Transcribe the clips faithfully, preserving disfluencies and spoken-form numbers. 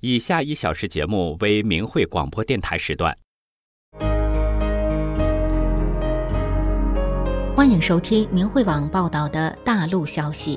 以下一小时节目为明慧广播电台时段。 欢迎收听明慧网报道的大陆消息。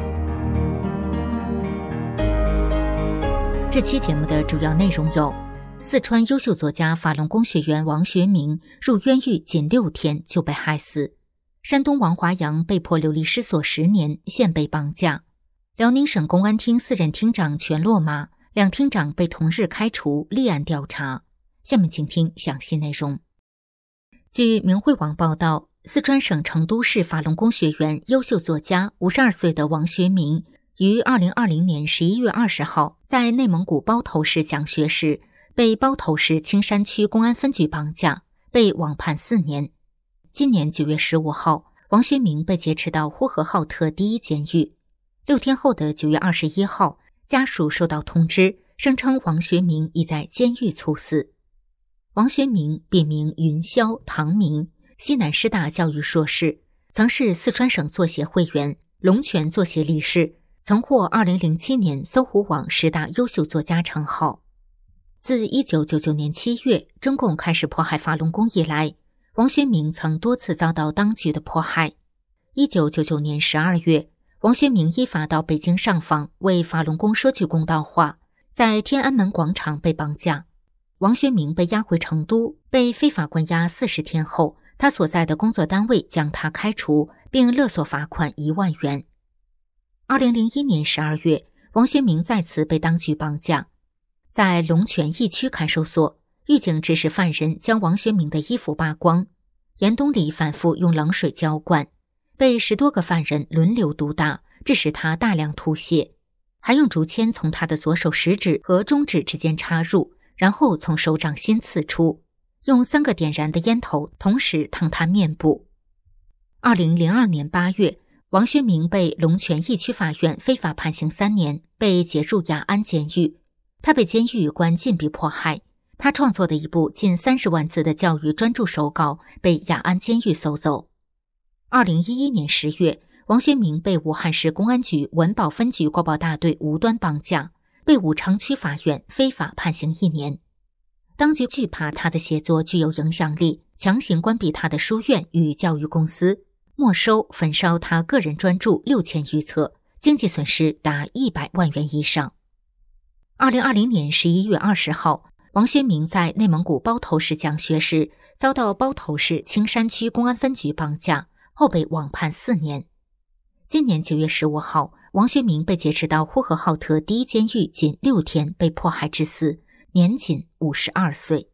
这期节目的主要内容有：四川优秀作家法轮功学员王学明入冤狱仅六天就被害死；山东王华阳被迫流离失所十年，现被绑架；辽宁省公安厅四任厅长全落马，两厅长被同日开除，立案调查。下面请听详细内容。据明慧网报道，四川省成都市法轮功学员、优秀作家五十二岁的王学明于二零二零年十一月二十号在内蒙古包头市讲学时，被包头市青山区公安分局绑架，被网判四年。今年九月十五号，王学明被劫持到呼和浩特第一监狱。六天后的九月二十一号，家属收到通知，声称王学明已在监狱猝死。王学明别名云霄、唐明，西南师大教育硕士，曾是四川省作协会员、龙泉作协理事，曾获二零零七年搜狐网十大优秀作家称号。自一九九九年七月中共开始迫害法轮功以来，王学明曾多次遭到当局的迫害。一九九九年十二月，王学明依法到北京上访，为法轮功说句公道话，在天安门广场被绑架。王学明被押回成都，被非法关押四十天后，他所在的工作单位将他开除，并勒索罚款一万元。二零零一年十二月，王学明再次被当局绑架，在龙泉驿区看守所，狱警指使犯人将王学明的衣服扒光，严冬里反复用冷水浇灌，被十多个犯人轮流毒打，致使他大量吐血，还用竹签从他的左手食指和中指之间插入，然后从手掌心刺出，用三个点燃的烟头同时烫他面部。二零零二年八月，王学明被龙泉驿区法院非法判刑三年，被解入雅安监狱。他被监狱关禁闭迫害，他创作的一部近三十万字的教育专著手稿被雅安监狱搜走。二零一一年十月，王学明被武汉市公安局文保分局国保大队无端绑架，被武昌区法院非法判刑一年。当局惧怕他的写作具有影响力，强行关闭他的书院与教育公司，没收、焚烧他个人专著六千余册，经济损失达一百万元以上。二零二零年十一月二十号，王学明在内蒙古包头市讲学时，遭到包头市青山区公安分局绑架，后被网判四年。今年九月十五号，王学明被劫持到呼和浩特第一监狱，仅六天被迫害致死，年仅五十二岁。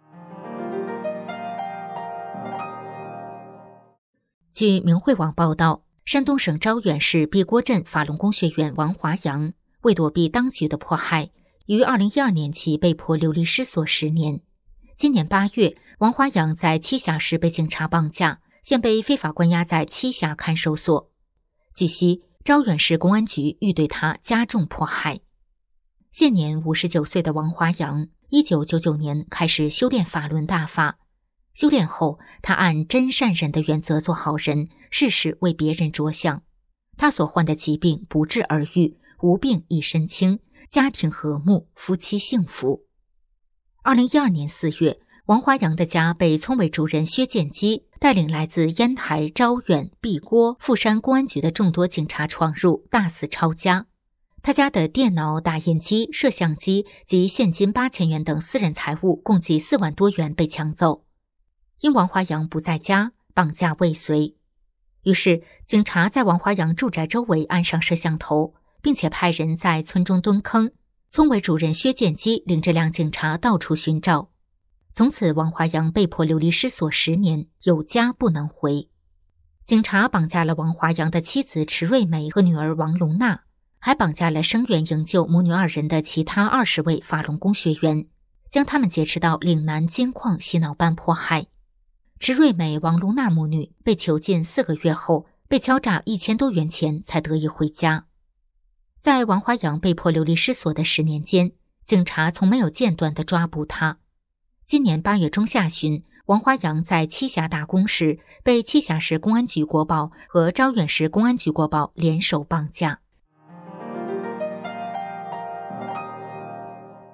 据明慧网报道，山东省招远市碧郭镇法轮功学员王华阳为躲避当局的迫害，于二零一二年起被迫流离失所十年。今年八月，王华阳在栖霞市被警察绑架，现被非法关押在栖霞看守所。据悉，招远市公安局欲对他加重迫害。现年五十九岁的王华阳，一九九九年开始修炼法轮大法。修炼后，他按真善忍的原则做好人，事事为别人着想。他所患的疾病不治而愈，无病一身轻，家庭和睦，夫妻幸福。二零一二年四月，王华阳的家被村委主任薛建基带领来自烟台、招远、碧郭、富山公安局的众多警察闯入，大肆抄家。他家的电脑、打印机、摄像机及现金八千元等私人财物共计四万多元被抢走。因王华阳不在家，绑架未遂，于是警察在王华阳住宅周围安上摄像头，并且派人在村中蹲坑。村委主任薛建基领着两警察到处寻找。从此，王华阳被迫流离失所十年，有家不能回。警察绑架了王华阳的妻子池瑞美和女儿王龙娜，还绑架了声援营救母女二人的其他二十位法轮功学员，将他们劫持到岭南金矿洗脑班迫害。池瑞美、王龙娜母女被囚禁四个月后，被敲诈一千多元钱才得以回家。在王华阳被迫流离失所的十年间，警察从没有间断地抓捕他。今年八月中下旬，王华阳在栖霞打工时，被栖霞市公安局国保和招远市公安局国保联手绑架。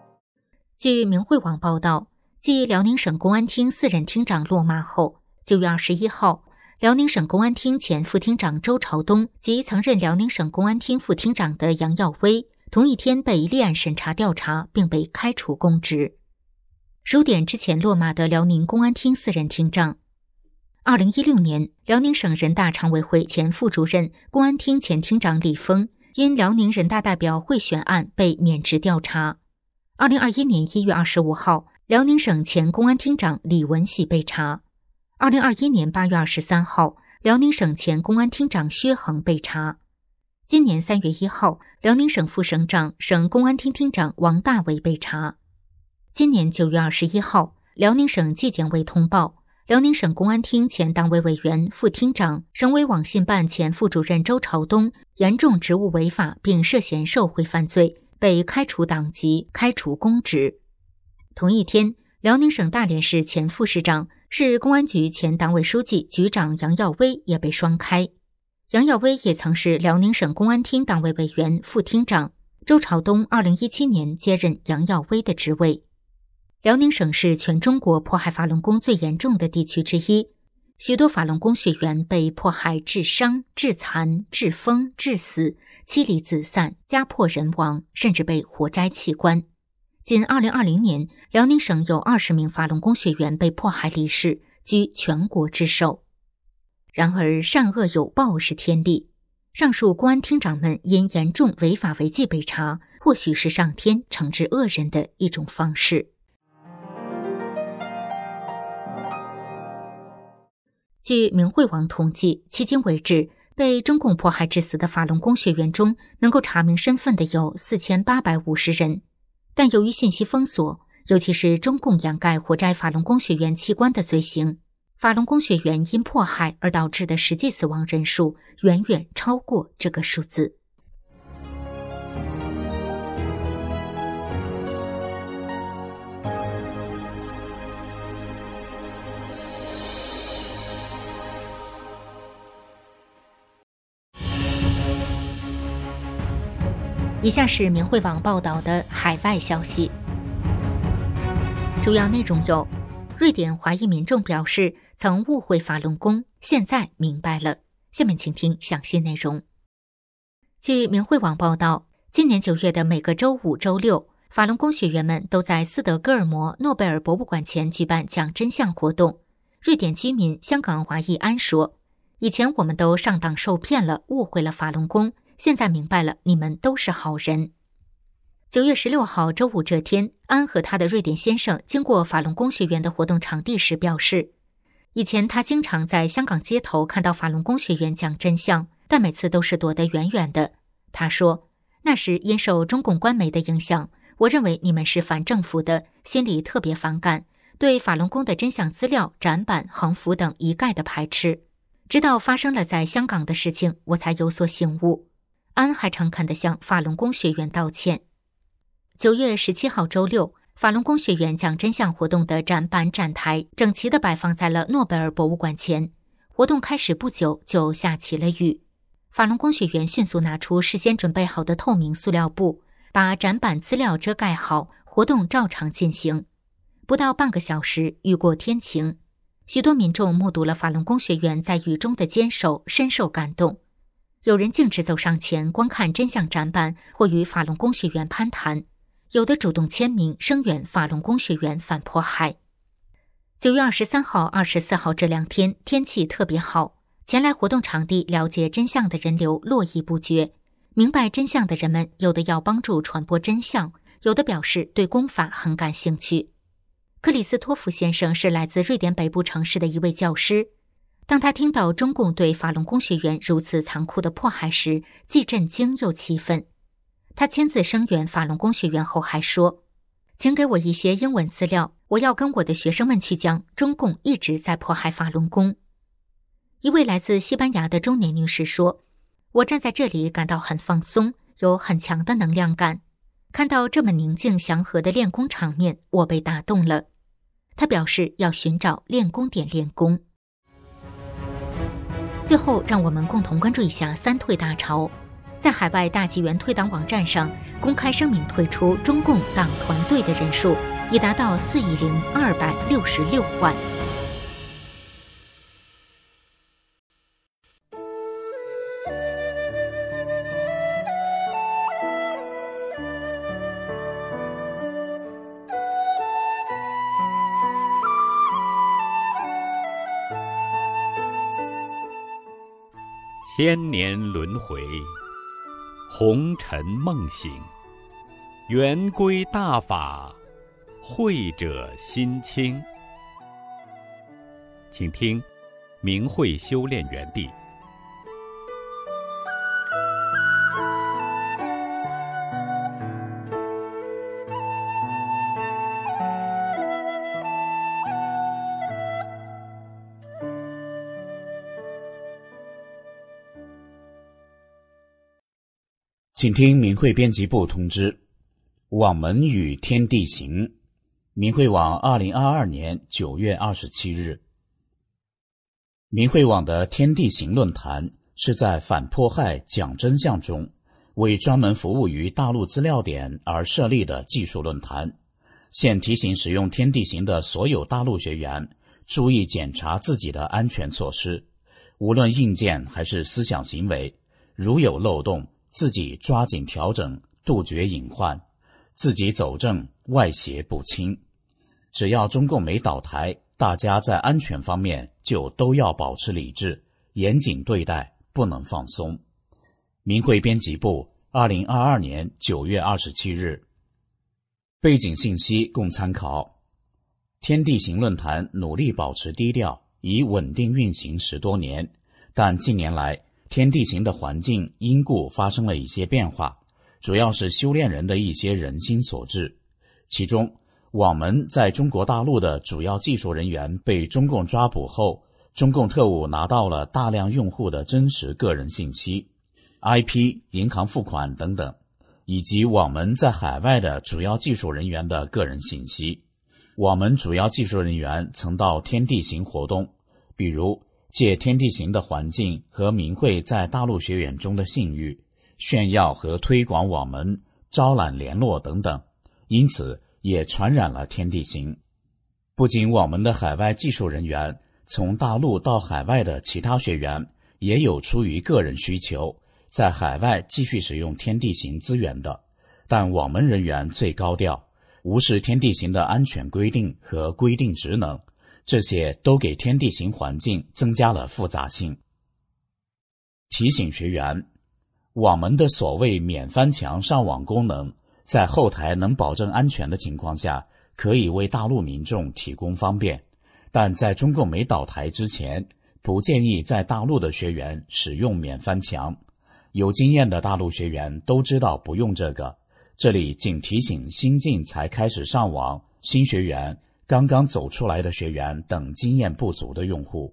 据明慧网报道，继辽宁省公安厅四任厅长落马后，九月二十一号，辽宁省公安厅前副厅长周朝东及曾任辽宁省公安厅副厅长的杨耀威，同一天被立案审查调查，并被开除公职。数点之前落马的辽宁公安厅四任厅长。二零一六年，辽宁省人大常委会前副主任、公安厅前厅长李峰因辽宁人大代表贿选案被免职调查。二零二一年一月二十五号，辽宁省前公安厅长李文喜被查。二零二一年八月二十三号，辽宁省前公安厅长薛恒被查。今年三月一号，辽宁省副省长、省公安厅厅长王大伟被查。今年九月二十一号，辽宁省纪检委通报，辽宁省公安厅前党委委员、副厅长、省委网信办前副主任周朝东严重职务违法并涉嫌受贿犯罪，被开除党籍、开除公职。同一天，辽宁省大连市前副市长、市公安局前党委书记、局长杨耀威也被双开。杨耀威也曾是辽宁省公安厅党委委员、副厅长。周朝东二零一七年接任杨耀威的职位。辽宁省是全中国迫害法轮功最严重的地区之一，许多法轮功学员被迫害致伤、致残、致疯、致死，妻离子散，家破人亡，甚至被活摘器官。仅二零二零年，辽宁省有二十名法轮功学员被迫害离世，居全国之首。然而，善恶有报是天理。上述公安厅长们因严重违法违纪被查，或许是上天惩治恶人的一种方式。据明慧网统计，迄今为止，被中共迫害致死的法轮功学员中，能够查明身份的有四千八百五十人。但由于信息封锁，尤其是中共掩盖活摘法轮功学员器官的罪行，法轮功学员因迫害而导致的实际死亡人数远远超过这个数字。以下是明慧网报道的海外消息，主要内容有：瑞典华裔民众表示曾误会法轮功，现在明白了。下面请听详细内容。据明慧网报道，今年九月的每个周五、周六，法轮功学员们都在斯德哥尔摩诺贝尔博物馆前举办讲真相活动。瑞典居民香港华裔安说：“以前我们都上当受骗了，误会了法轮功。现在明白了，你们都是好人。”九月十六号周五这天，安和他的瑞典先生经过法轮功学员的活动场地时表示，以前他经常在香港街头看到法轮功学员讲真相，但每次都是躲得远远的。他说，那时因受中共官媒的影响，我认为你们是反政府的，心里特别反感，对法轮功的真相资料、展板、横幅等一概的排斥。直到发生了在香港的事情，我才有所醒悟。安还诚恳地向法轮功学员道歉。九月十七号周六，法轮功学员讲真相活动的展板展台整齐地摆放在了诺贝尔博物馆前。活动开始不久就下起了雨，法轮功学员迅速拿出事先准备好的透明塑料布，把展板资料遮盖好，活动照常进行。不到半个小时，雨过天晴。许多民众目睹了法轮功学员在雨中的坚守，深受感动。有人径直走上前观看真相展板，或与法轮功学员攀谈，有的主动签名声援法轮功学员反迫害。九月二十三号、二十四号这两天天气特别好，前来活动场地了解真相的人流络绎不绝。明白真相的人们，有的要帮助传播真相，有的表示对功法很感兴趣。克里斯托弗先生是来自瑞典北部城市的一位教师。当他听到中共对法轮功学员如此残酷的迫害时，既震惊又气愤。他签字声援法轮功学员后还说，请给我一些英文资料，我要跟我的学生们去讲中共一直在迫害法轮功。一位来自西班牙的中年女士说，我站在这里感到很放松，有很强的能量感。看到这么宁静祥和的练功场面，我被打动了。她表示要寻找练功点练功。最后，让我们共同关注一下三退大潮。 在海外大纪元退党网站上公开声明退出中共党团队的人数已达到四亿零二百六十六万。 千年轮回，红尘梦醒，圆规大法，慧者心清。请听明慧修炼园地。 请听明慧编辑部通知：网门与天地行。明慧网二零二二年九月二十七日。明慧网的天地行论坛是在反迫害讲真相中，为专门服务于大陆资料点而设立的技术论坛。现提醒使用天地行的所有大陆学员注意检查自己的安全措施，无论硬件还是思想行为，如有漏洞，自己抓紧调整，杜绝隐患，自己走正，外邪不侵。只要中共没倒台，大家在安全方面就都要保持理智，严谨对待，不能放松。明慧编辑部二零二二年九月二十七日。背景信息供参考。天地行论坛努力保持低调，已稳定运行十多年，但近年来天地行的环境因故发生了一些变化，主要是修炼人的一些人心所致。其中，网门在中国大陆的主要技术人员被中共抓捕后，中共特务拿到了大量用户的真实个人信息、I P、银行付款等等，以及网门在海外的主要技术人员的个人信息。网门主要技术人员曾到天地行活动，比如借天地行的环境和明慧在大陆学员中的信誉，炫耀和推广网门，招揽联络等等，因此也传染了天地行。不仅网门的海外技术人员，从大陆到海外的其他学员也有出于个人需求，在海外继续使用天地行资源的，但网门人员最高调，无视天地行的安全规定和规定职能，这些都给天地行环境增加了复杂性。提醒学员，网门的所谓免翻墙上网功能，在后台能保证安全的情况下，可以为大陆民众提供方便，但在中共没倒台之前，不建议在大陆的学员使用免翻墙。有经验的大陆学员都知道不用这个，这里仅提醒新进才开始上网、新学员、刚刚走出来的学员等经验不足的用户。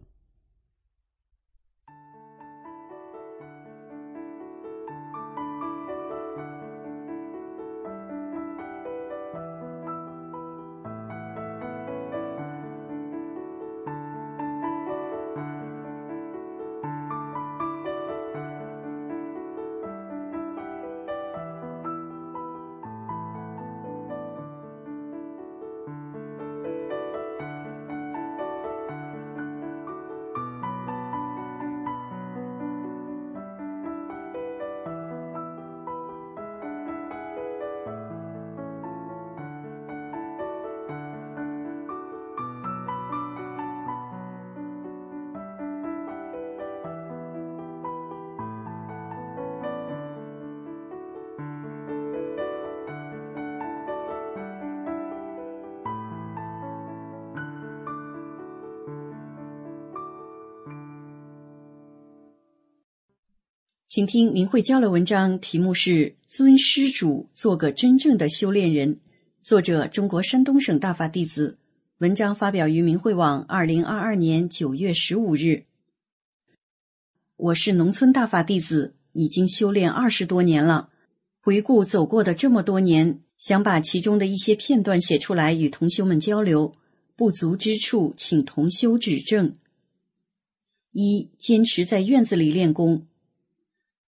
请听明慧交流文章，题目是尊施主，做个真正的修炼人，作者中国山东省大法弟子，文章发表于明慧网二零二二年九月十五日。我是农村大法弟子，已经修炼二十多年了，回顾走过的这么多年，想把其中的一些片段写出来与同修们交流，不足之处请同修指正。一、坚持在院子里练功。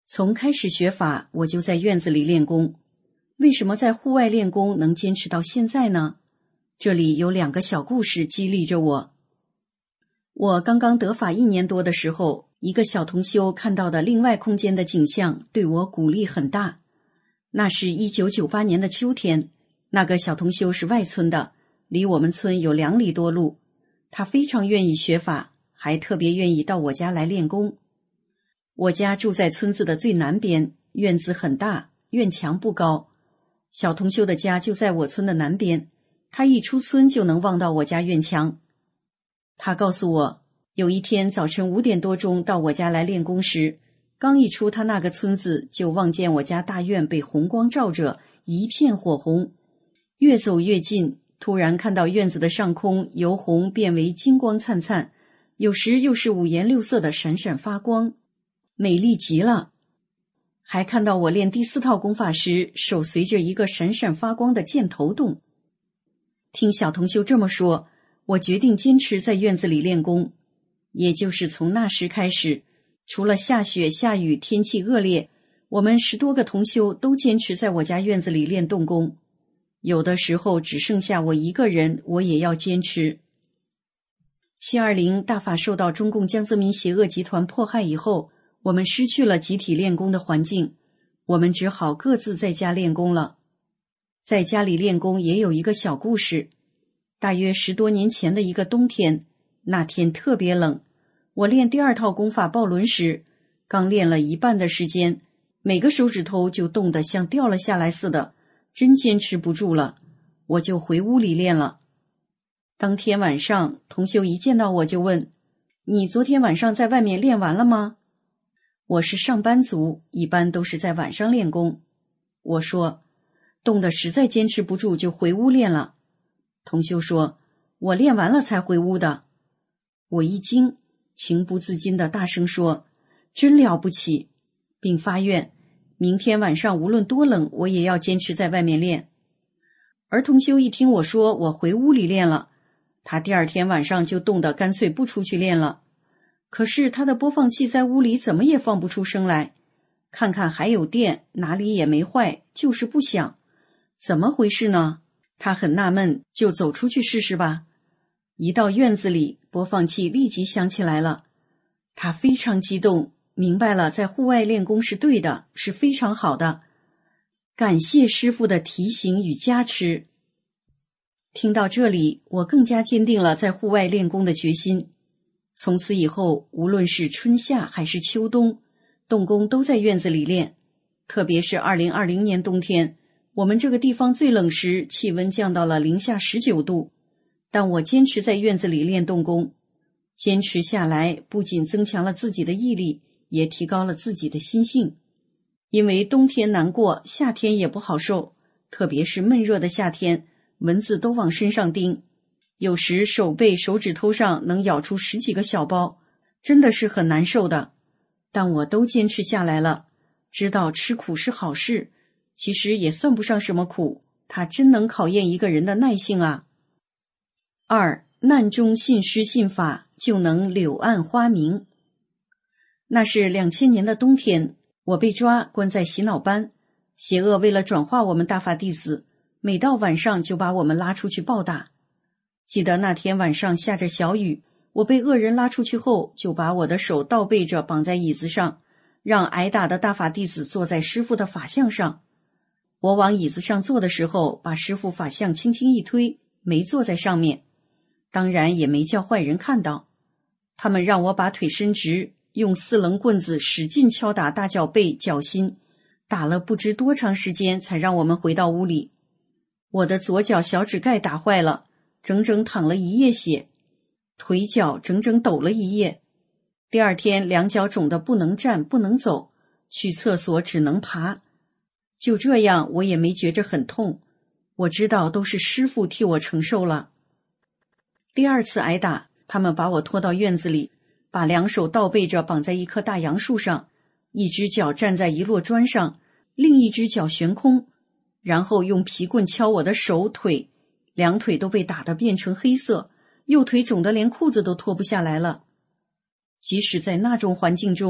从开始学法，我就在院子里练功。为什么在户外练功能坚持到现在呢？这里有两个小故事激励着我。我刚刚得法一年多的时候，一个小同修看到的另外空间的景象对我鼓励很大。那是一九九八年的秋天，那个小同修是外村的，离我们村有两里多路。他非常愿意学法，还特别愿意到我家来练功。我家住在村子的最南边，院子很大，院墙不高。小同修的家就在我村的南边，他一出村就能望到我家院墙。他告诉我，有一天早晨五点多钟到我家来练功时，刚一出他那个村子，就望见我家大院被红光照着，一片火红。越走越近，突然看到院子的上空由红变为金光灿灿，有时又是五颜六色的闪闪发光，美丽极了。还看到我练第四套功法时，手随着一个闪闪发光的箭头动。听小同修这么说，我决定坚持在院子里练功。也就是从那时开始，除了下雪下雨天气恶劣，我们十多个同修都坚持在我家院子里练动功。有的时候只剩下我一个人，我也要坚持。七二零大法受到中共江泽民邪恶集团迫害以后，我们失去了集体练功的环境，我们只好各自在家练功了。在家里练功也有一个小故事。大约十多年前的一个冬天，那天特别冷，我练第二套功法抱轮时，刚练了一半的时间，每个手指头就冻得像掉了下来似的，真坚持不住了，我就回屋里练了。当天晚上，同修一见到我就问，你昨天晚上在外面练完了吗？我是上班族，一般都是在晚上练功。我说，冻得实在坚持不住就回屋练了。同修说，我练完了才回屋的。我一惊，情不自禁地大声说，真了不起，并发愿，明天晚上无论多冷，我也要坚持在外面练。而同修一听我说我回屋里练了，他第二天晚上就冻得干脆不出去练了。可是他的播放器在屋里怎么也放不出声来，看看还有电，哪里也没坏，就是不响，怎么回事呢？他很纳闷，就走出去试试吧。一到院子里，播放器立即响起来了。他非常激动，明白了在户外练功是对的，是非常好的。感谢师父的提醒与加持。听到这里，我更加坚定了在户外练功的决心。从此以后，无论是春夏还是秋冬，动功都在院子里练。特别是二零二零年冬天，我们这个地方最冷时，气温降到了零下十九度。但我坚持在院子里练动功，坚持下来，不仅增强了自己的毅力，也提高了自己的心性。因为冬天难过，夏天也不好受，特别是闷热的夏天，蚊子都往身上叮，有时手背手指头上能咬出十几个小包，真的是很难受的。但我都坚持下来了，知道吃苦是好事，其实也算不上什么苦，它真能考验一个人的耐性啊。二，难中信师信法，就能柳暗花明。那是两千年的冬天，我被抓关在洗脑班，邪恶为了转化我们大法弟子，每到晚上就把我们拉出去暴打。记得那天晚上下着小雨，我被恶人拉出去后，就把我的手倒背着绑在椅子上，让挨打的大法弟子坐在师父的法像上。我往椅子上坐的时候，把师父法像轻轻一推，没坐在上面，当然也没叫坏人看到。他们让我把腿伸直，用四棱棍子使劲敲打大脚背脚心，打了不知多长时间才让我们回到屋里。我的左脚小指盖打坏了，整整淌了一夜血，腿脚整整抖了一夜。第二天两脚肿得不能站不能走，去厕所只能爬。就这样，我也没觉着很痛，我知道都是师父替我承受了。第二次挨打，他们把我拖到院子里，把两手倒背着绑在一棵大杨树上，一只脚站在一摞砖上，另一只脚悬空，然后用皮棍敲我的手腿，两腿都被打得变成黑色，右腿肿得连裤子都脱不下来了。即使在那种环境中，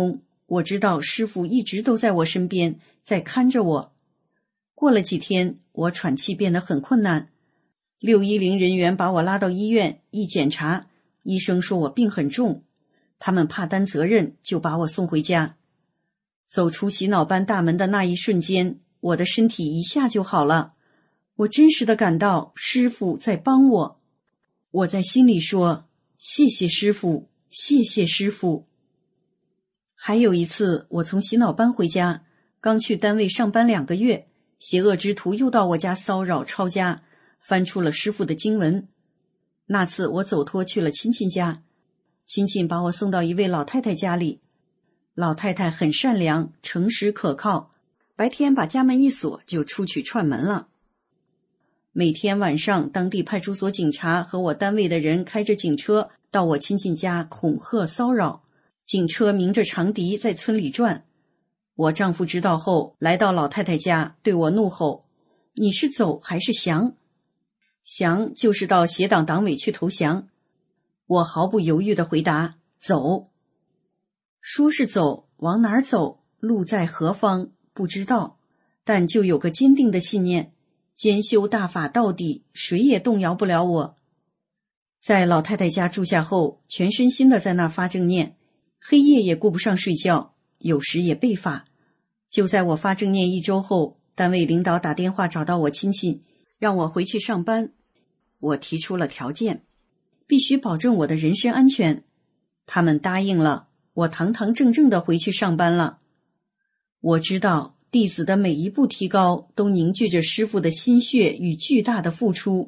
我知道师父一直都在我身边，在看着我。过了几天，我喘气变得很困难。六一零人员把我拉到医院，一检查，医生说我病很重，他们怕担责任，就把我送回家。走出洗脑班大门的那一瞬间，我的身体一下就好了。我真实地感到师父在帮我。我在心里说，谢谢师父，谢谢师父。还有一次，我从洗脑班回家，刚去单位上班两个月，邪恶之徒又到我家骚扰抄家，翻出了师父的经文。那次我走脱去了亲戚家，亲戚把我送到一位老太太家里。老太太很善良，诚实可靠，白天把家门一锁就出去串门了。每天晚上，当地派出所警察和我单位的人开着警车到我亲戚家恐吓骚扰，警车鸣着长笛在村里转。我丈夫知道后，来到老太太家，对我怒吼：你是走还是降？降就是到邪党党委去投降。我毫不犹豫地回答：走。说是走，往哪儿走？路在何方？不知道，但就有个坚定的信念，兼修大法到底，谁也动摇不了我。在老太太家住下后，全身心的在那发正念，黑夜也顾不上睡觉，有时也背法。就在我发正念一周后，单位领导打电话找到我亲戚，让我回去上班。我提出了条件，必须保证我的人身安全。他们答应了，我堂堂正正的回去上班了。我知道弟子的每一步提高都凝聚着师父的心血与巨大的付出。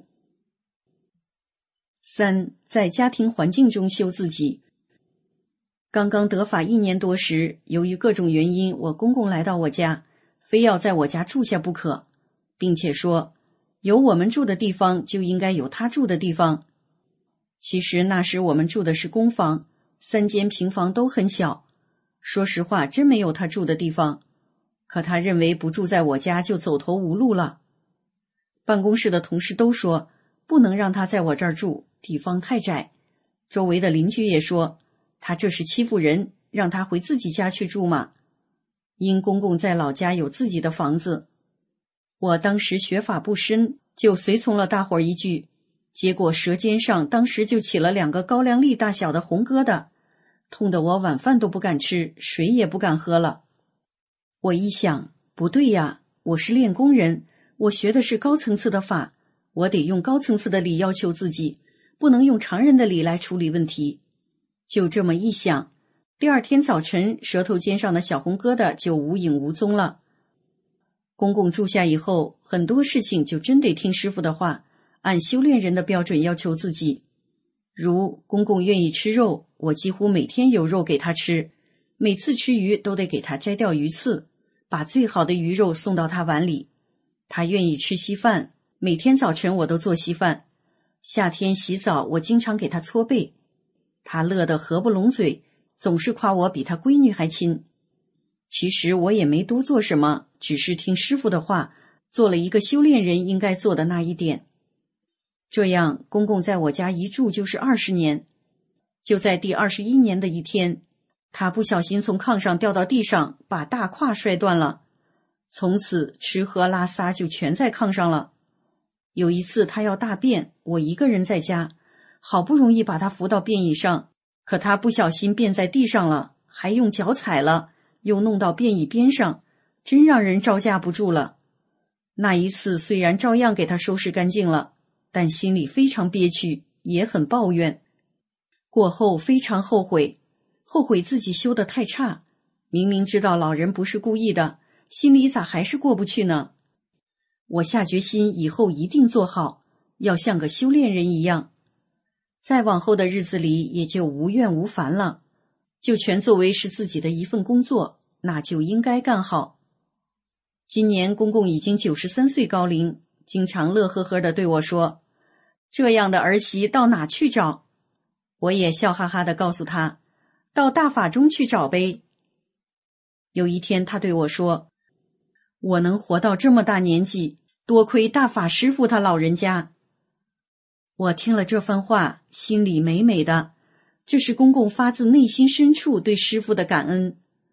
三，在家庭环境中修自己。刚刚得法一年多时，由于各种原因，我公公来到我家，非要在我家住下不可，并且说有我们住的地方就应该有他住的地方。其实那时我们住的是公房，三间平房都很小，说实话真没有他住的地方。可他认为不住在我家就走投无路了。办公室的同事都说不能让他在我这儿住，地方太窄。周围的邻居也说他这是欺负人，让他回自己家去住嘛。因公公在老家有自己的房子，我当时学法不深，就随从了大伙儿一句，结果舌尖上当时就起了两个高粱粒大小的红疙瘩，痛得我晚饭都不敢吃，水也不敢喝了。我一想，不对呀，我是练功人，我学的是高层次的法，我得用高层次的理要求自己，不能用常人的理来处理问题。就这么一想，第二天早晨，舌头尖上的小红疙瘩就无影无踪了。公公住下以后，很多事情就真得听师父的话，按修炼人的标准要求自己。如公公愿意吃肉，我几乎每天有肉给他吃，每次吃鱼都得给他摘掉鱼刺，把最好的鱼肉送到他碗里。他愿意吃稀饭，每天早晨我都做稀饭。夏天洗澡，我经常给他搓背。他乐得合不拢嘴，总是夸我比他闺女还亲。其实我也没多做什么，只是听师父的话，做了一个修炼人应该做的那一点。这样，公公在我家一住就是二十年。就在第二十一年的一天，他不小心从炕上掉到地上，把大胯摔断了。从此吃喝拉撒就全在炕上了。有一次他要大便，我一个人在家，好不容易把他扶到便椅上，可他不小心便在地上了，还用脚踩了，又弄到便椅边上，真让人招架不住了。那一次虽然照样给他收拾干净了，但心里非常憋屈，也很抱怨。过后非常后悔，后悔自己修得太差，明明知道老人不是故意的，心里咋还是过不去呢？我下决心以后一定做好，要像个修炼人一样。再往后的日子里也就无怨无烦了，就全作为是自己的一份工作，那就应该干好。今年公公已经九十三岁高龄，经常乐呵呵地对我说，这样的儿媳到哪去找？我也笑哈哈地告诉他，到大法中去找呗。有一天他对我说，我能活到这么大年纪，多亏大法师父他老人家。我听了这番话，心里美美的，这是公公发自内心深处对师父的感恩。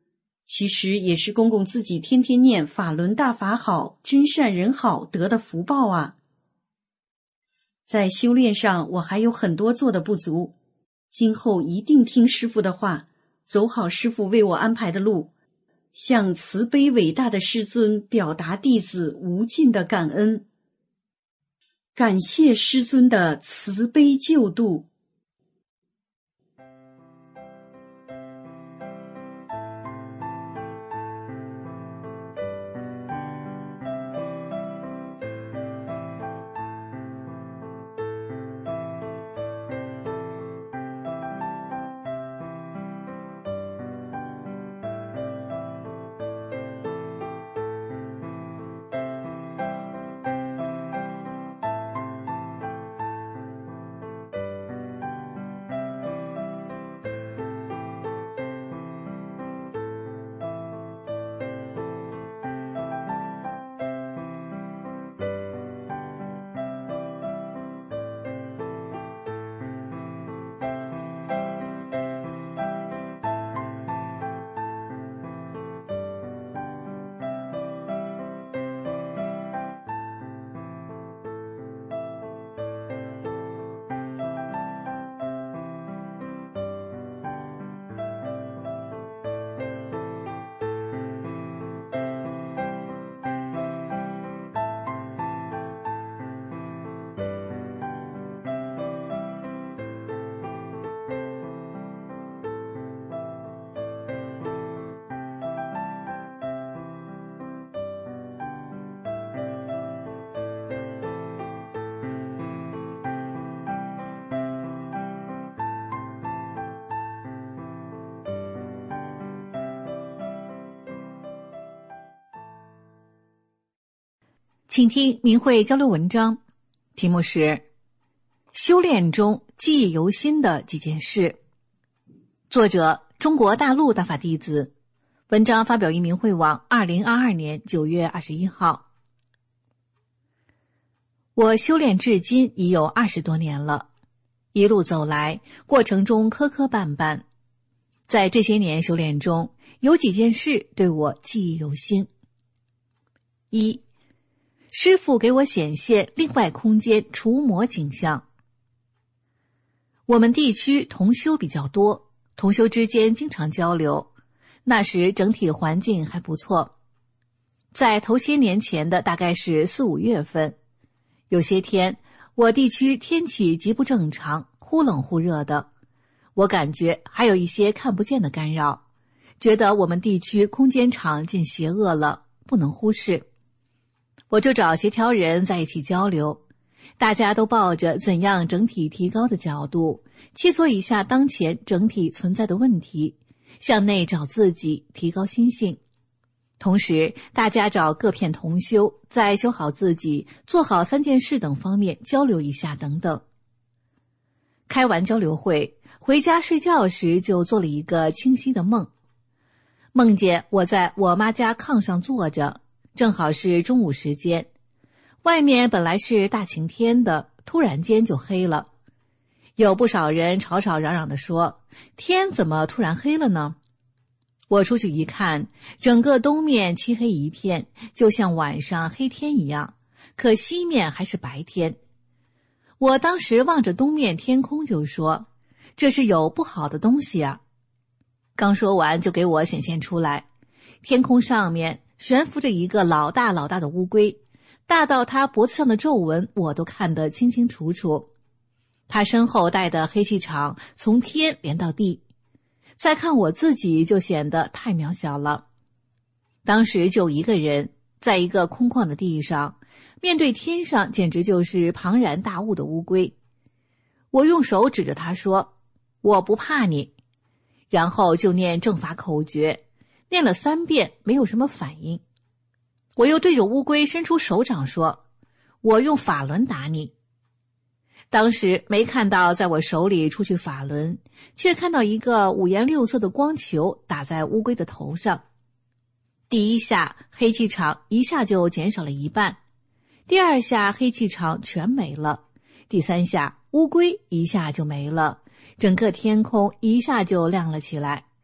其实也是公公自己天天念法轮大法好，真善人好得的福报啊。在修炼上，我还有很多做的不足，今后一定听师父的话，走好师父为我安排的路，向慈悲伟大的师尊表达弟子无尽的感恩。感谢师尊的慈悲救度。 请听明慧交流文章，题目是修炼中记忆犹新的几件事，作者中国大陆大法弟子，文章发表于明慧网二零二二年九月二十一号。我修炼至今已有二十多年了，一路走来，过程中磕磕绊绊。在这些年修炼中，有几件事对我记忆犹新。一，师父给我显现另外空间除魔景象。我们地区同修比较多，同修之间经常交流，那时整体环境还不错。在头些年前的大概是四五月份，有些天我地区天气极不正常，忽冷忽热的，我感觉还有一些看不见的干扰，觉得我们地区空间场进邪恶了，不能忽视。我就找协调人在一起交流，大家都抱着怎样整体提高的角度，切磋一下当前整体存在的问题，向内找自己，提高心性。同时大家找各片同修，在修好自己，做好三件事等方面交流一下等等。开完交流会，回家睡觉时就做了一个清晰的梦，梦见我在我妈家炕上坐着，正好是中午时间，外面本来是大晴天的，突然间就黑了。有不少人吵吵嚷嚷地说，天怎么突然黑了呢？我出去一看，整个东面漆黑一片，就像晚上黑天一样，可西面还是白天。我当时望着东面天空就说，这是有不好的东西啊。刚说完就给我显现出来，天空上面悬浮着一个老大老大的乌龟，大到它脖子上的皱纹我都看得清清楚楚。它身后带的黑气场从天连到地，再看我自己就显得太渺小了。当时就一个人，在一个空旷的地上，面对天上简直就是庞然大物的乌龟。我用手指着它说，我不怕你，然后就念正法口诀，念了三遍没有什么反应。我又对着乌龟伸出手掌说，我用法轮打你。当时没看到在我手里出去法轮，却看到一个五颜六色的光球打在乌龟的头上。第一下黑气场一下就减少了一半，第二下黑气场全没了，第三下乌龟一下就没了，整个天空一下就亮了起来。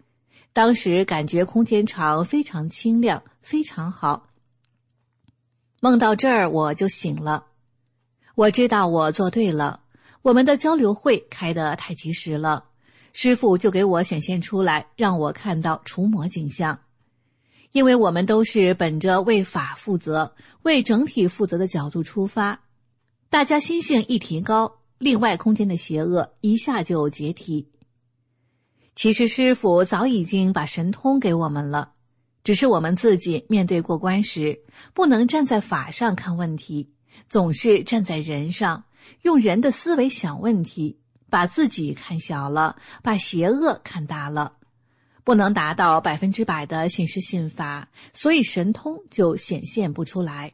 当时感觉空间场非常清亮，非常好。梦到这儿我就醒了。我知道我做对了，我们的交流会开得太及时了，师父就给我显现出来，让我看到除魔景象。因为我们都是本着为法负责、为整体负责的角度出发，大家心性一提高，另外空间的邪恶一下就解体。其实师父早已经把神通给我们了，只是我们自己面对过关时，不能站在法上看问题，总是站在人上，用人的思维想问题，把自己看小了，把邪恶看大了，不能达到百分之百的信施信法，所以神通就显现不出来。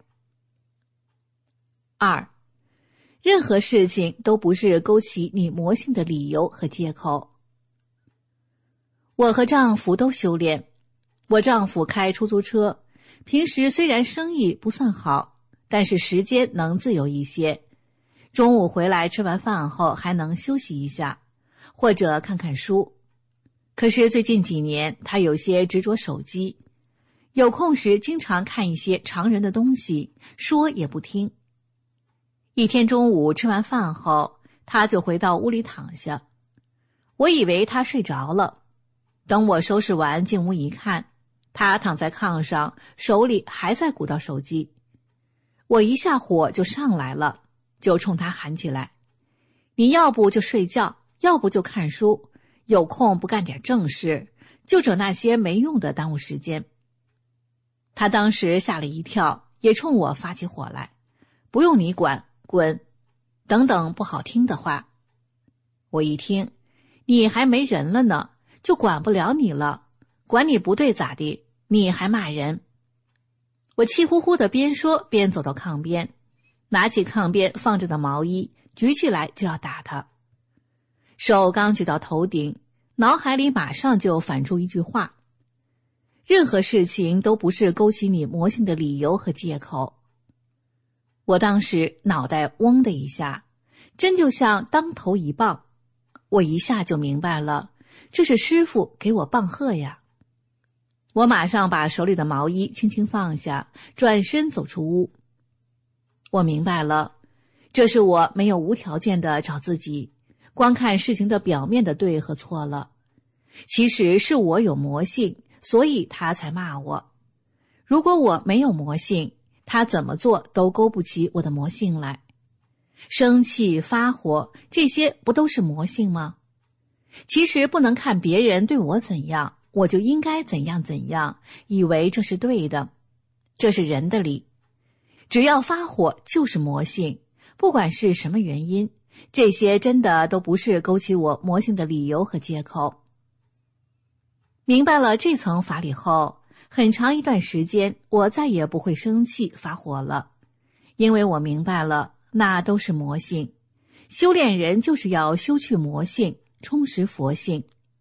二，任何事情都不是勾起你魔性的理由和借口。我和丈夫都修炼，我丈夫开出租车，平时虽然生意不算好，但是时间能自由一些，中午回来吃完饭后还能休息一下，或者看看书。可是最近几年他有些执着手机，有空时经常看一些常人的东西，说也不听。一天中午吃完饭后，他就回到屋里躺下，我以为他睡着了，等我收拾完进屋一看，他躺在炕上，手里还在鼓捣手机。我一下火就上来了，就冲他喊起来，你要不就睡觉，要不就看书，有空不干点正事，就整那些没用的耽误时间。他当时吓了一跳，也冲我发起火来，不用你管，滚，等等不好听的话。我一听，你还没人了呢，就管不了你了，管你不对咋地，你还骂人。我气呼呼的边说边走到炕边，拿起炕边放着的毛衣，举起来就要打他。手刚举到头顶，脑海里马上就反出一句话，任何事情都不是勾起你魔性的理由和借口。我当时脑袋嗡的一下，真就像当头一棒，我一下就明白了，这是师父给我棒喝呀。我马上把手里的毛衣轻轻放下，转身走出屋。我明白了，这是我没有无条件的找自己，光看事情的表面的对和错了。其实是我有魔性，所以他才骂我。如果我没有魔性，他怎么做都勾不起我的魔性来。生气发火，这些不都是魔性吗？其实不能看别人对我怎样，我就应该怎样怎样，以为这是对的，这是人的理。只要发火就是魔性，不管是什么原因，这些真的都不是勾起我魔性的理由和借口。明白了这层法理后，很长一段时间我再也不会生气发火了，因为我明白了，那都是魔性。修炼人就是要修去魔性，充实佛性。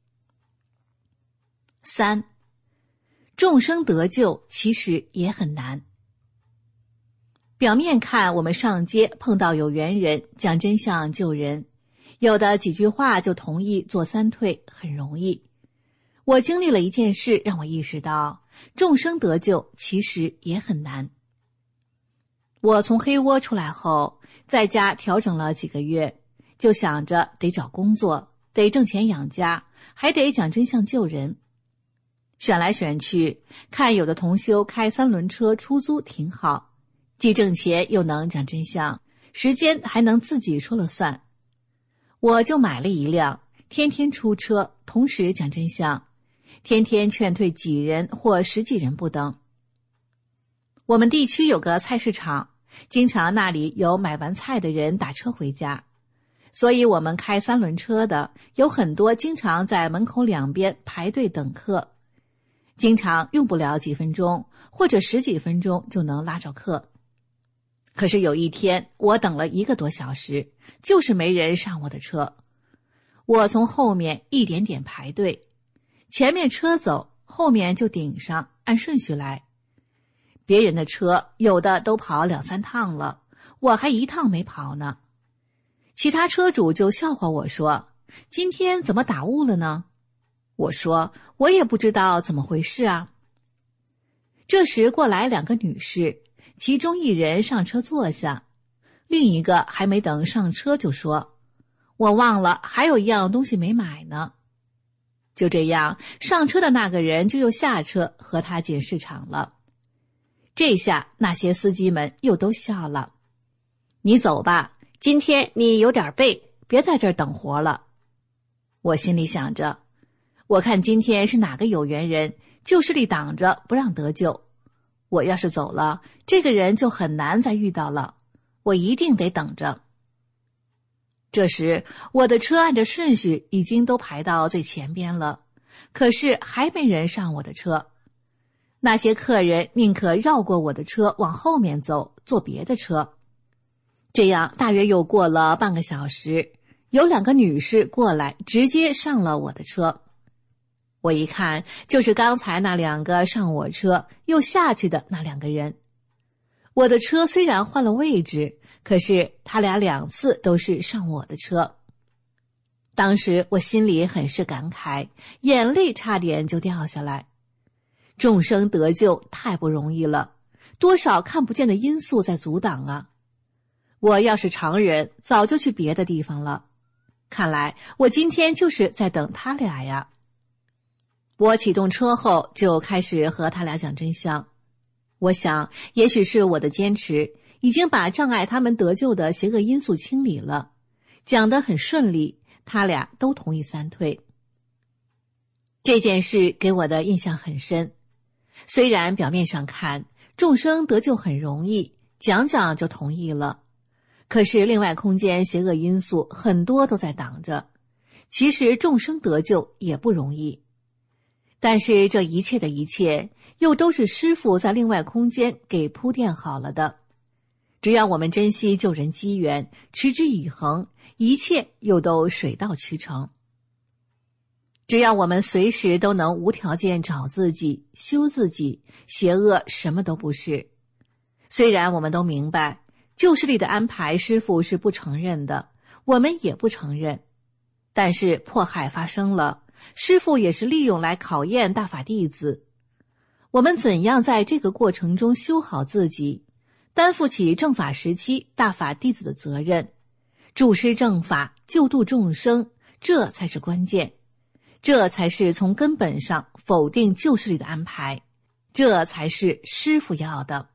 三，众生得救其实也很难。表面看，我们上街碰到有缘人讲真相救人，有的几句话就同意做三退，很容易。我经历了一件事，让我意识到众生得救其实也很难。我从黑窝出来后，在家调整了几个月，就想着得找工作，得挣钱养家，还得讲真相救人。选来选去，看有的同修开三轮车出租挺好，既挣钱又能讲真相，时间还能自己说了算。我就买了一辆，天天出车，同时讲真相，天天劝退几人或十几人不等。我们地区有个菜市场，经常那里有买完菜的人打车回家，所以我们开三轮车的有很多经常在门口两边排队等客，经常用不了几分钟或者十几分钟就能拉着客。可是有一天我等了一个多小时，就是没人上我的车。我从后面一点点排队，前面车走，后面就顶上，按顺序来。别人的车有的都跑两三趟了，我还一趟没跑呢。其他车主就笑话我说，今天怎么打误了呢？我说我也不知道怎么回事啊。这时过来两个女士，其中一人上车坐下，另一个还没等上车就说：“我忘了还有一样东西没买呢。”就这样，上车的那个人就又下车和他进市场了。这下那些司机们又都笑了。你走吧，今天你有点背，别在这儿等活了。我心里想着，我看今天是哪个有缘人，旧势力挡着不让得救。我要是走了，这个人就很难再遇到了，我一定得等着。这时我的车按着顺序已经都排到最前边了，可是还没人上我的车。那些客人宁可绕过我的车往后面走，坐别的车。这样大约又过了半个小时，有两个女士过来直接上了我的车。我一看，就是刚才那两个上我车又下去的那两个人。我的车虽然换了位置，可是他俩两次都是上我的车。当时我心里很是感慨，眼泪差点就掉下来。众生得救太不容易了，多少看不见的因素在阻挡啊！我要是常人，早就去别的地方了。看来我今天就是在等他俩呀。我启动车后就开始和他俩讲真相。我想，也许是我的坚持已经把障碍他们得救的邪恶因素清理了，讲得很顺利，他俩都同意三退。这件事给我的印象很深。虽然表面上看众生得救很容易，讲讲就同意了，可是另外空间邪恶因素很多都在挡着，其实众生得救也不容易。但是这一切的一切又都是师父在另外空间给铺垫好了的，只要我们珍惜救人机缘，持之以恒，一切又都水到渠成。只要我们随时都能无条件找自己，修自己，邪恶什么都不是。虽然我们都明白旧势力的安排师父是不承认的，我们也不承认，但是迫害发生了，师父也是利用来考验大法弟子。我们怎样在这个过程中修好自己，担负起正法时期大法弟子的责任，注施正法，救度众生，这才是关键。这才是从根本上否定旧势力的安排，这才是师父要的。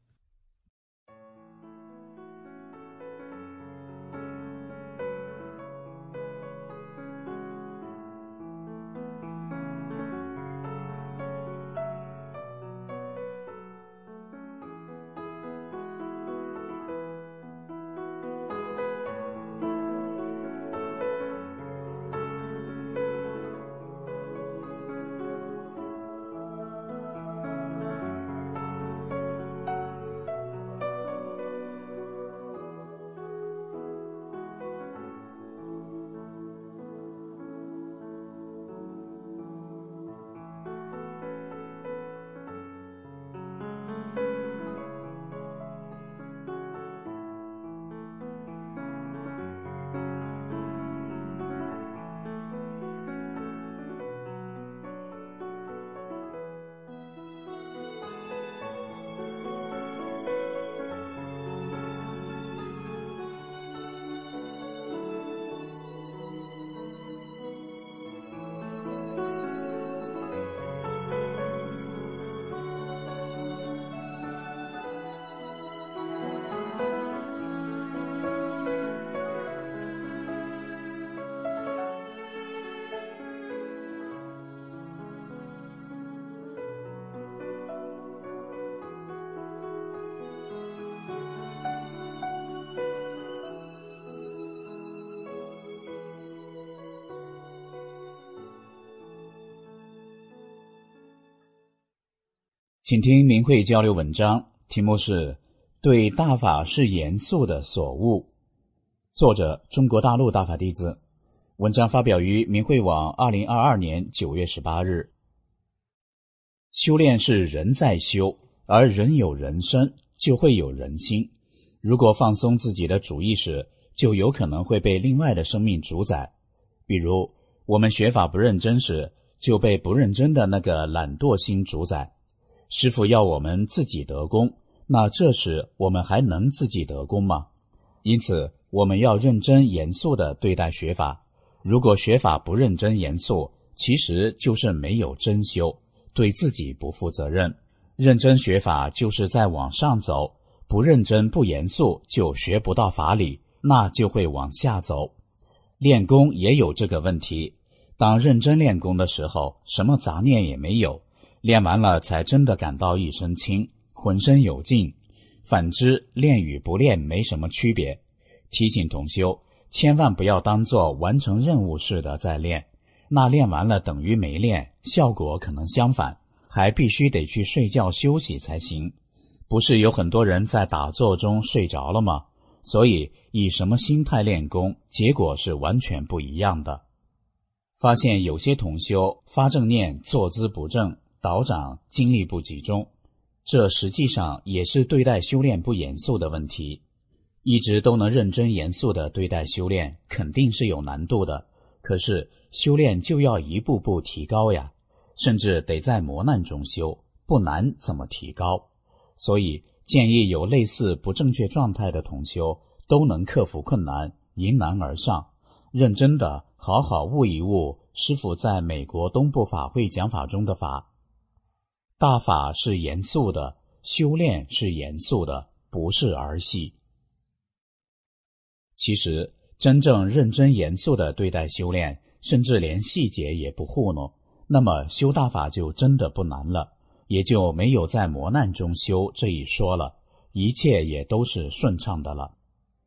请听明慧交流文章，题目是对大法是严肃的所悟，作者中国大陆大法弟子，文章发表于明慧网二零二二年九月十八日。修炼是人在修，而人有人身，就会有人心。如果放松自己的主意识，就有可能会被另外的生命主宰。比如我们学法不认真时， 就被不认真的那个懒惰心主宰。师父要我们自己得功，那这时我们还能自己得功吗？因此我们要认真严肃地对待学法。如果学法不认真严肃，其实就是没有真修，对自己不负责任。认真学法就是在往上走，不认真不严肃就学不到法理，那就会往下走。练功也有这个问题，当认真练功的时候，什么杂念也没有，练完了才真的感到一身轻，浑身有劲。反之，练与不练没什么区别。提醒同修，千万不要当作完成任务似的在练，那练完了等于没练，效果可能相反，还必须得去睡觉休息才行。不是有很多人在打坐中睡着了吗？所以以什么心态练功，结果是完全不一样的。发现有些同修发正念，坐姿不正，倒掌，精力不集中，这实际上也是对待修炼不严肃的问题。一直都能认真严肃地对待修炼，肯定是有难度的，可是修炼就要一步步提高呀，甚至得在磨难中修，不难怎么提高？所以建议有类似不正确状态的同修都能克服困难，迎难而上，认真的好好悟一悟师父在美国东部法会讲法中的法。大法是严肃的，修炼是严肃的，不是儿戏。其实真正认真严肃的对待修炼，甚至连细节也不糊弄，那么修大法就真的不难了，也就没有在磨难中修这一说了，一切也都是顺畅的了。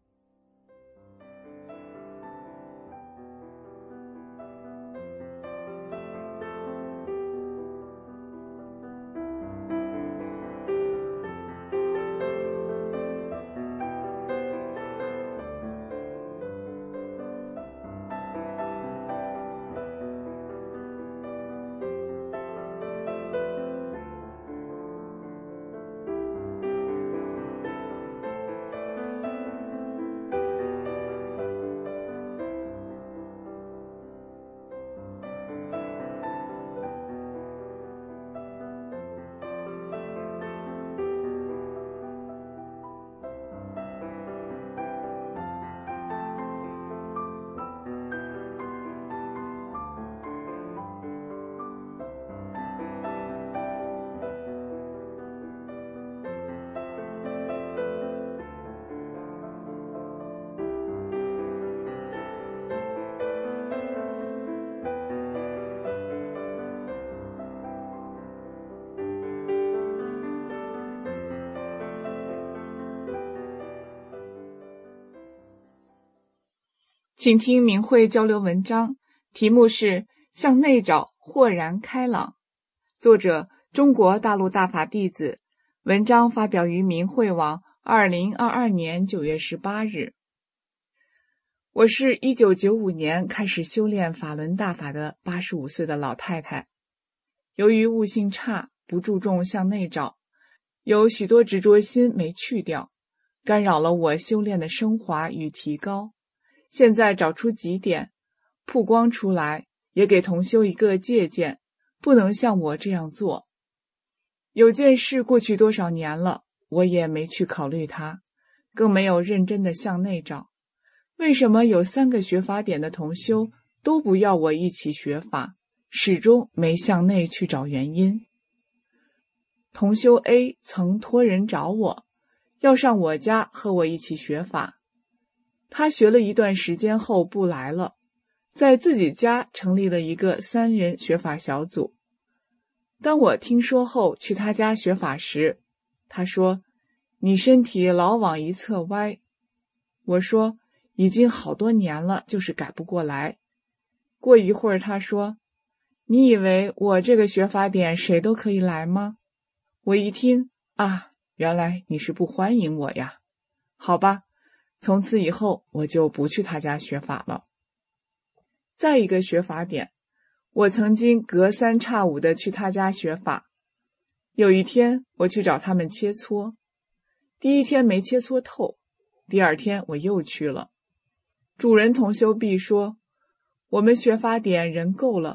请听明慧交流文章，题目是向内找，豁然开朗。作者中国大陆大法弟子，文章发表于明慧网二零二二年九月十八日。我是一九九五年开始修炼法轮大法的八十五岁的老太太。由于悟性差，不注重向内找，有许多执着心没去掉，干扰了我修炼的升华与提高。现在找出几点，曝光出来，也给同修一个借鉴，不能像我这样做。有件事过去多少年了，我也没去考虑它，更没有认真的向内找。为什么有三个学法点的同修都不要我一起学法，始终没向内去找原因？同修 A 曾托人找我，要上我家和我一起学法。他学了一段时间后不来了，在自己家成立了一个三人学法小组。当我听说后去他家学法时，他说：“你身体老往一侧歪。”我说：“已经好多年了，就是改不过来。”过一会儿他说：“你以为我这个学法点谁都可以来吗？”我一听，啊，原来你是不欢迎我呀。好吧，从此以后我就不去他家学法了。再一个学法点，我曾经隔三差五的去他家学法。有一天我去找他们切磋，第一天没切磋透，第二天我又去了。主人同修毕说：“我们学法点人够了，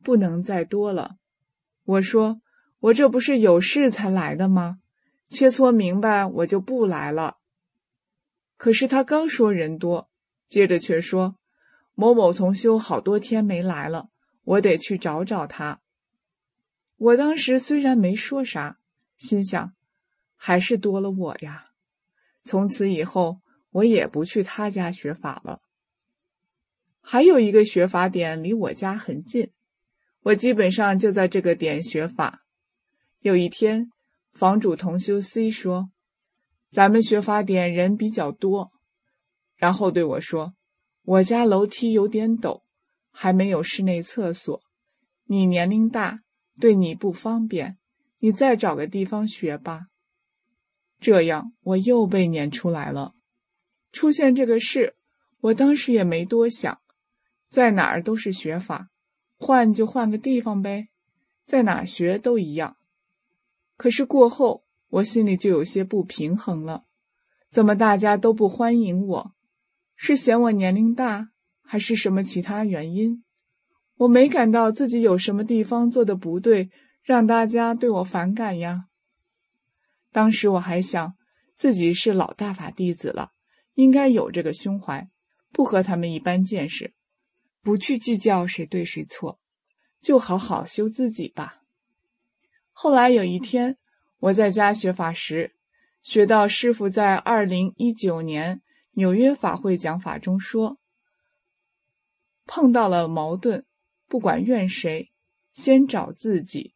不能再多了。我说，我这不是有事才来的吗？切磋明白，我就不来了。可是他刚说人多，接着却说，某某同修好多天没来了，我得去找找他。我当时虽然没说啥，心想，还是多了我呀。从此以后，我也不去他家学法了。还有一个学法点离我家很近，我基本上就在这个点学法。有一天，房主同修 C 说，咱们学法点人比较多，然后对我说，我家楼梯有点陡，还没有室内厕所，你年龄大，对你不方便，你再找个地方学吧。这样我又被撵出来了。出现这个事，我当时也没多想，在哪儿都是学法，换就换个地方呗，在哪儿学都一样。可是过后，我心里就有些不平衡了，怎么大家都不欢迎我？是嫌我年龄大，还是什么其他原因？我没感到自己有什么地方做的不对，让大家对我反感呀。当时我还想，自己是老大法弟子了，应该有这个胸怀，不和他们一般见识，不去计较谁对谁错，就好好修自己吧。后来有一天，我在家学法时，学到师父在二零一九年纽约法会讲法中说，碰到了矛盾，不管怨谁，先找自己。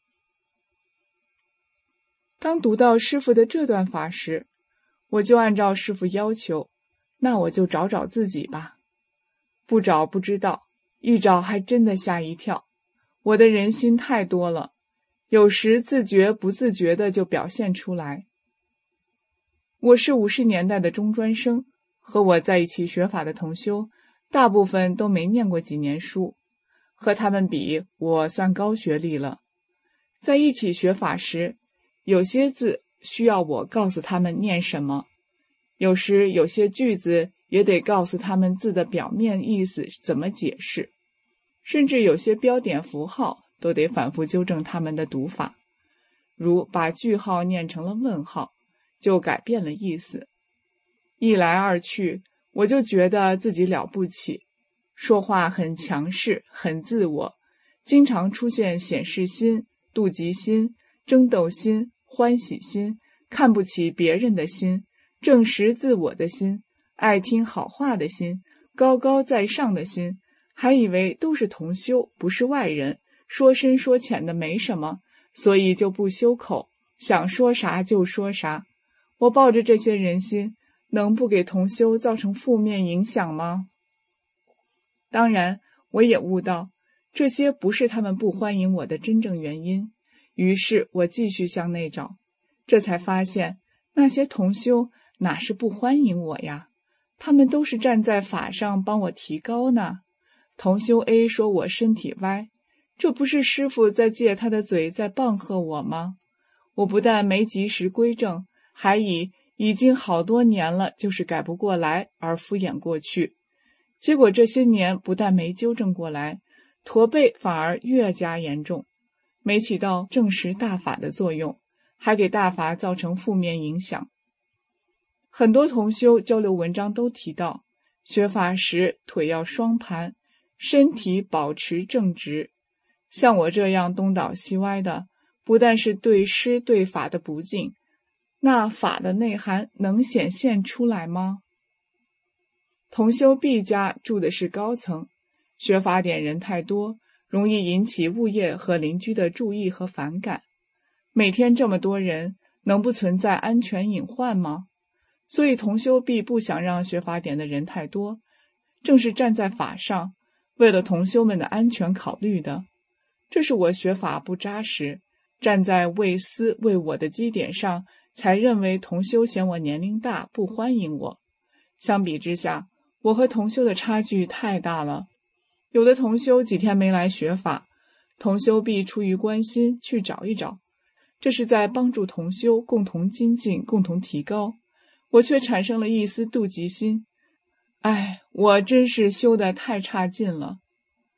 当读到师父的这段法时，我就按照师父要求，那我就找找自己吧。不找不知道，一找还真的吓一跳。我的人心太多了，有时自觉不自觉的就表现出来。我是五十年代的中专生，和我在一起学法的同修，大部分都没念过几年书，和他们比，我算高学历了。在一起学法时，有些字需要我告诉他们念什么，有时有些句子也得告诉他们字的表面意思怎么解释，甚至有些标点符号都得反复纠正他们的读法，如把句号念成了问号，就改变了意思。一来二去，我就觉得自己了不起，说话很强势，很自我，经常出现显示心、妒忌心、争斗心、欢喜心、看不起别人的心、证实自我的心、爱听好话的心、高高在上的心，还以为都是同修，不是外人，说深说浅的没什么，所以就不修口，想说啥就说啥。我抱着这些人心，能不给同修造成负面影响吗？当然，我也悟到，这些不是他们不欢迎我的真正原因。于是我继续向内找，这才发现那些同修哪是不欢迎我呀，他们都是站在法上帮我提高呢。同修 A 说我身体歪，这不是师父在借他的嘴在棒喝我吗？我不但没及时归正，还以已经好多年了就是改不过来而敷衍过去，结果这些年不但没纠正过来，驼背反而越加严重，没起到证实大法的作用，还给大法造成负面影响。很多同修交流文章都提到，学法时腿要双盘，身体保持正直。像我这样东倒西歪的，不但是对师对法的不敬，那法的内涵能显现出来吗？同修 B 家住的是高层，学法点人太多，容易引起物业和邻居的注意和反感。每天这么多人，能不存在安全隐患吗？所以同修 B 不想让学法点的人太多，正是站在法上，为了同修们的安全考虑的。这是我学法不扎实，站在为私为我的基点上，才认为同修嫌我年龄大，不欢迎我。相比之下，我和同修的差距太大了。有的同修几天没来学法，同修 B 出于关心去找一找，这是在帮助同修共同精进，共同提高。我却产生了一丝妒忌心，哎，我真是修得太差劲了。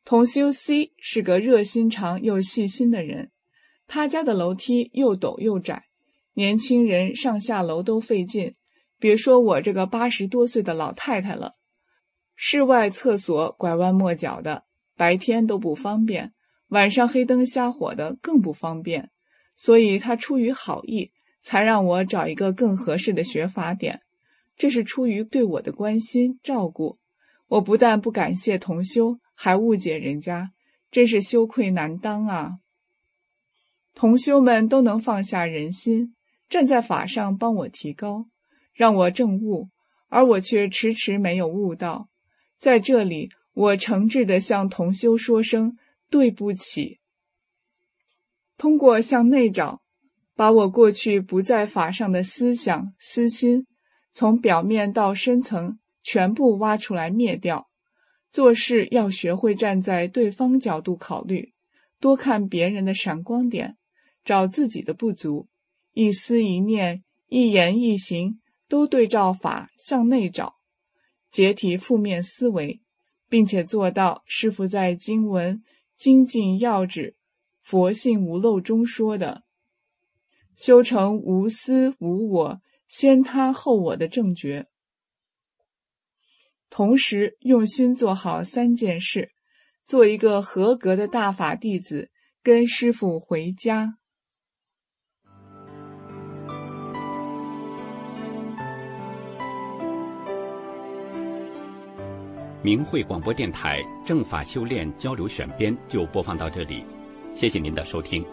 同修 C 是个热心肠又细心的人，他家的楼梯又陡又窄，年轻人上下楼都费劲，别说我这个八十多岁的老太太了。室外厕所拐弯抹角的，白天都不方便，晚上黑灯瞎火的更不方便，所以他出于好意，才让我找一个更合适的学法点。这是出于对我的关心照顾，我不但不感谢同修，还误解人家，真是羞愧难当啊！同修们都能放下人心，站在法上帮我提高，让我证悟，而我却迟迟没有悟到。在这里，我诚挚地向同修说声对不起。通过向内找，把我过去不在法上的思想、私心，从表面到深层全部挖出来灭掉。做事要学会站在对方角度考虑，多看别人的闪光点，找自己的不足，一思一念、一言一行都对照法向内找，解体负面思维，并且做到师父在经文精进要旨佛性无漏中说的修成无私无我先他后我的正觉，同时用心做好三件事，做一个合格的大法弟子，跟师父回家。 明慧广播电台正法修炼交流选编就播放到这里，谢谢您的收听。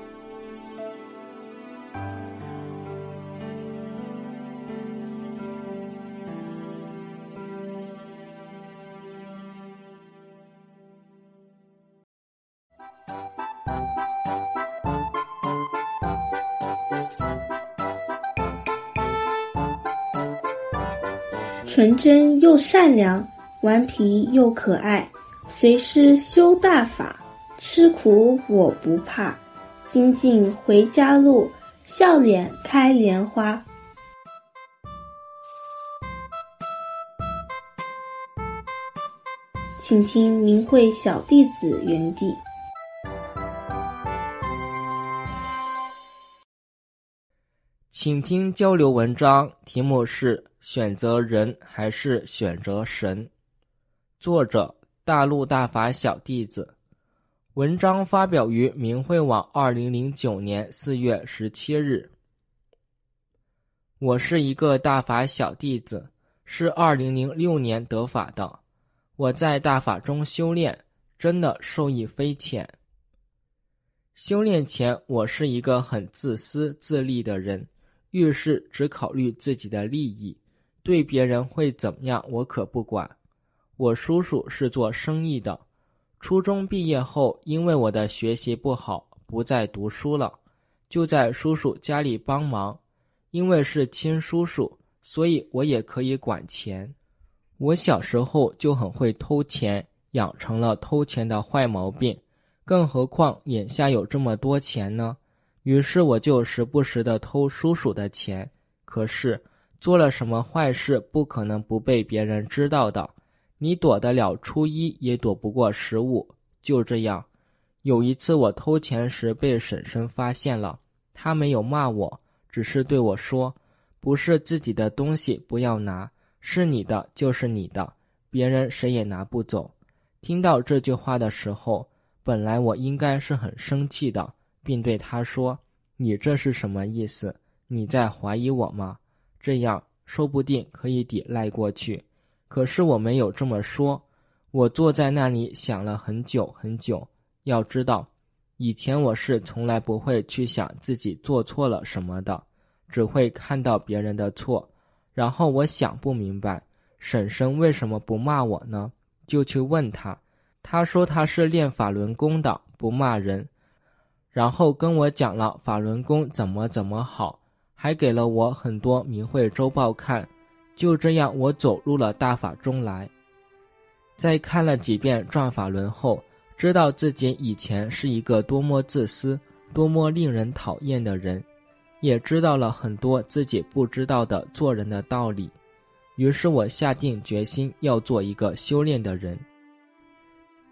纯真又善良，顽皮又可爱，随师修大法，吃苦我不怕，精进回家路，笑脸开莲花。请听明慧小弟子原地。 请听交流文章，题目是选择人还是选择神，作者大陆大法小弟子，文章发表于明慧网二零零九年四月十七日。我是一个大法小弟子，是二零零六年得法的，我在大法中修炼，真的受益匪浅。修炼前，我是一个很自私自利的人，遇事只考虑自己的利益，对别人会怎么样我可不管。我叔叔是做生意的，初中毕业后，因为我的学习不好，不再读书了，就在叔叔家里帮忙。因为是亲叔叔，所以我也可以管钱。我小时候就很会偷钱，养成了偷钱的坏毛病，更何况眼下有这么多钱呢？于是我就时不时地偷叔叔的钱，可是做了什么坏事不可能不被别人知道的，你躲得了初一也躲不过十五。就这样，有一次我偷钱时被婶婶发现了，她没有骂我，只是对我说，不是自己的东西不要拿，是你的就是你的，别人谁也拿不走。听到这句话的时候，本来我应该是很生气的，并对他说，你这是什么意思？你在怀疑我吗？这样说不定可以抵赖过去。可是我没有这么说，我坐在那里想了很久很久。要知道，以前我是从来不会去想自己做错了什么的，只会看到别人的错，然后我想不明白，婶婶为什么不骂我呢？就去问他，他说他是练法轮功的，不骂人，然后跟我讲了法轮功怎么怎么好，还给了我很多明慧周报看。就这样我走入了大法中来。在看了几遍转法轮后，知道自己以前是一个多么自私多么令人讨厌的人，也知道了很多自己不知道的做人的道理。于是我下定决心要做一个修炼的人。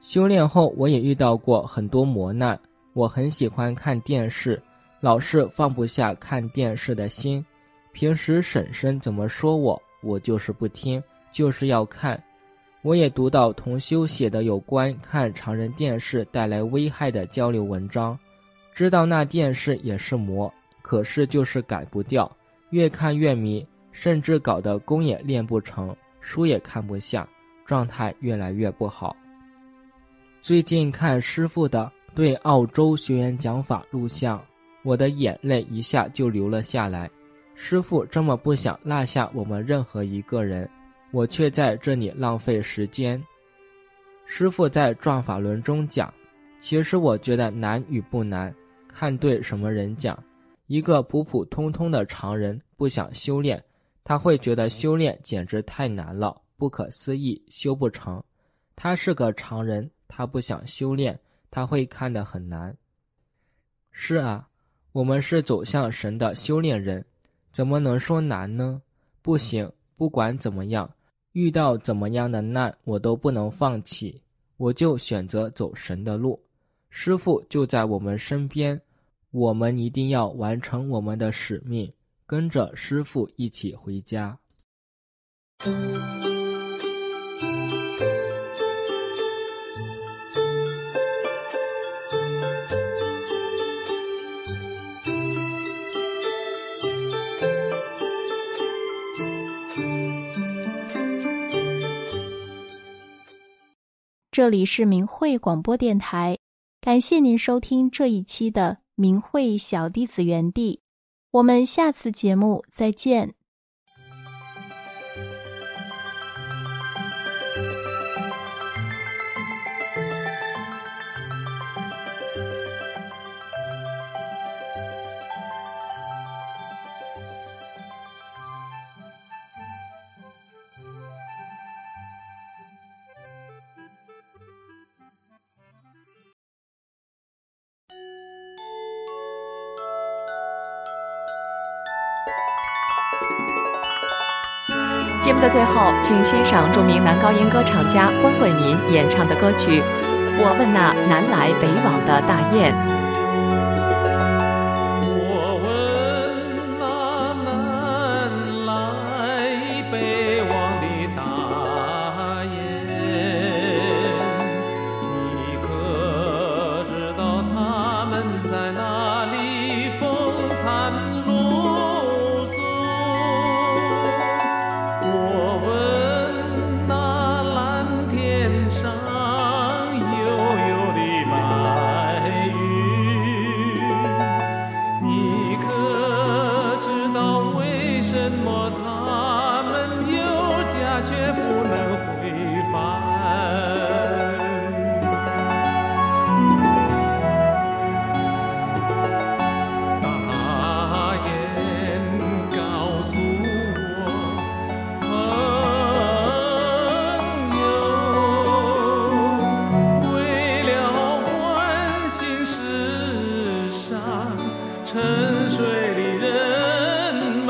修炼后我也遇到过很多磨难，我很喜欢看电视，老是放不下看电视的心。平时婶婶怎么说我，我就是不听，就是要看。我也读到同修写的有关看常人电视带来危害的交流文章，知道那电视也是魔，可是就是改不掉，越看越迷，甚至搞得功也练不成，书也看不下，状态越来越不好。最近看师父的对澳洲学员讲法录像，我的眼泪一下就流了下来。师父这么不想落下我们任何一个人，我却在这里浪费时间。师父在转法轮中讲，其实我觉得难与不难，看对什么人讲。一个普普通通的常人不想修炼，他会觉得修炼简直太难了，不可思议，修不成。他是个常人，他不想修炼，他会看得很难。是啊，我们是走向神的修炼人，怎么能说难呢？不行，不管怎么样，遇到怎么样的难，我都不能放弃，我就选择走神的路。师父就在我们身边，我们一定要完成我们的使命，跟着师父一起回家。 这里是明慧广播电台，感谢您收听这一期的明慧小弟子园地，我们下次节目再见。 节目的最后，请欣赏著名男高音歌唱家关桂民演唱的歌曲《我问那南来北往的大雁》。 我问那南来北往的大雁，你可知道他们在哪里风餐露宿？我问那蓝天上悠悠的白云，你可知道为什么他们有家却不能回返？大雁告诉我，朋友，为了唤醒世上沉睡的人们，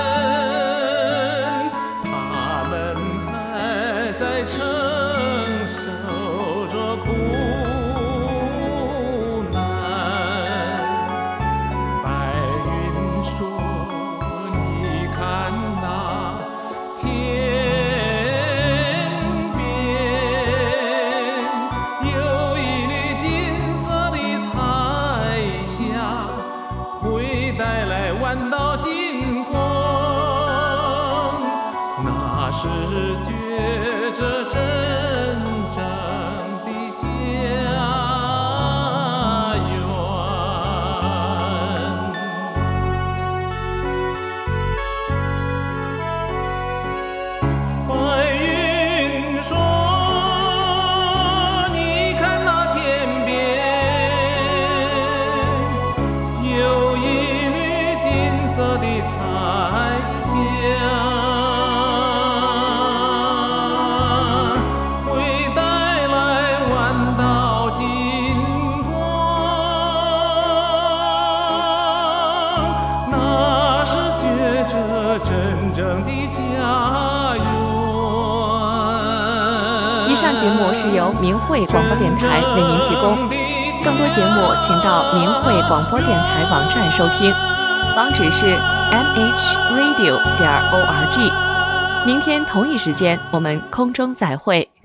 他们还在承受着苦难。白云说，你看那天边有一缕金色的彩霞，会带来万道金光，那是觉着真正的家园。白云说，你看那天边有一缕金色的彩霞，会带来万道金光，那是觉着真正的家园。 以上节目是由明慧广播电台为您提供，更多节目请到明慧广播电台网站收听，网址是 m h radio 点 org。明天同一时间我们空中再会。